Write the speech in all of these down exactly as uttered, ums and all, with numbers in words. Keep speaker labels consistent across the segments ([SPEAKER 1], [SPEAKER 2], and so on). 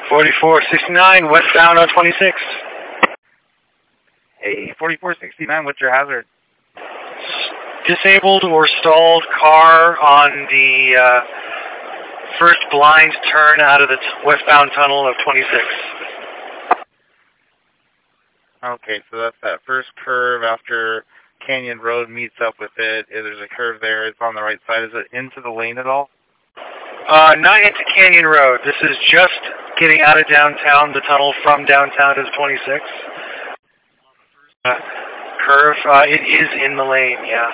[SPEAKER 1] forty-four sixty-nine, westbound on twenty-six.
[SPEAKER 2] Hey, forty-four sixty-nine, what's your hazard?
[SPEAKER 1] Disabled or stalled car on the uh, first blind turn out of the t westbound tunnel of twenty-six.
[SPEAKER 2] Okay, so that's that first curve after Canyon Road meets up with it. There's a curve there. It's on the right side. Is it into the lane at all?
[SPEAKER 1] Uh, not into Canyon Road. This is just getting out of downtown, the tunnel from downtown to twenty-six. Uh, curve, uh, it is in the lane, yeah.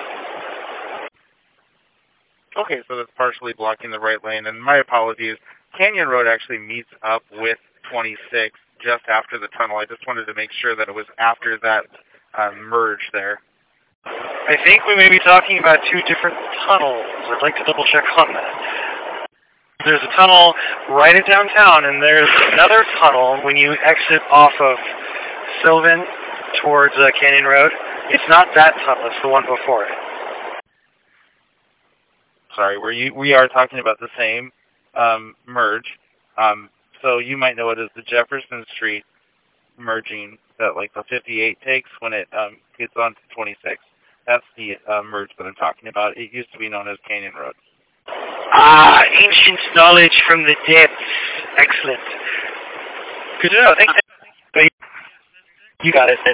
[SPEAKER 2] Okay, so that's partially blocking the right lane. And my apologies. Canyon Road actually meets up with twenty-six just after the tunnel. I just wanted to make sure that it was after that uh, merge there.
[SPEAKER 1] I think we may be talking about two different tunnels. I'd like to double check on that. There's a tunnel right at downtown, and there's another tunnel when you exit off of Sylvan towards uh, Canyon Road. It's not that tunnel, it's the one before it.
[SPEAKER 2] Sorry, we're, you, we are talking about the same um, merge. Um, so you might know it as the Jefferson Street merging that like the fifty-eight takes when it um, gets onto twenty-six. That's the uh, merge that I'm talking about. It used to be known as Canyon Road.
[SPEAKER 1] Ah, ancient knowledge from the depths. Excellent. Good to know. Thank you. You got it.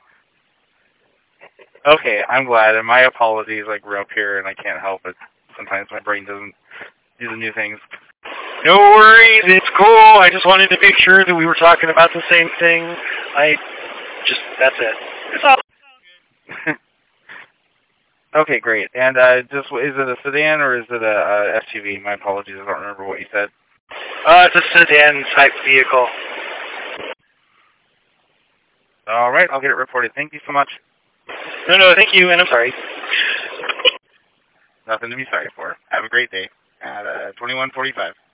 [SPEAKER 2] Okay, I'm glad. And my apologies, like we're up here and I can't help it. Sometimes my brain doesn't do the new things.
[SPEAKER 1] No worries, it's cool. I just wanted to make sure that we were talking about the same thing. I just, that's it. It's all.
[SPEAKER 2] Okay, great. And uh, just is it a sedan or is it a, a S U V? My apologies, I don't remember what you said.
[SPEAKER 1] Uh, it's a sedan type vehicle.
[SPEAKER 2] All right, I'll get it reported. Thank you so much.
[SPEAKER 1] No, no, thank you, and I'm sorry.
[SPEAKER 2] Nothing to be sorry for. Have a great day at uh, twenty-one forty-five.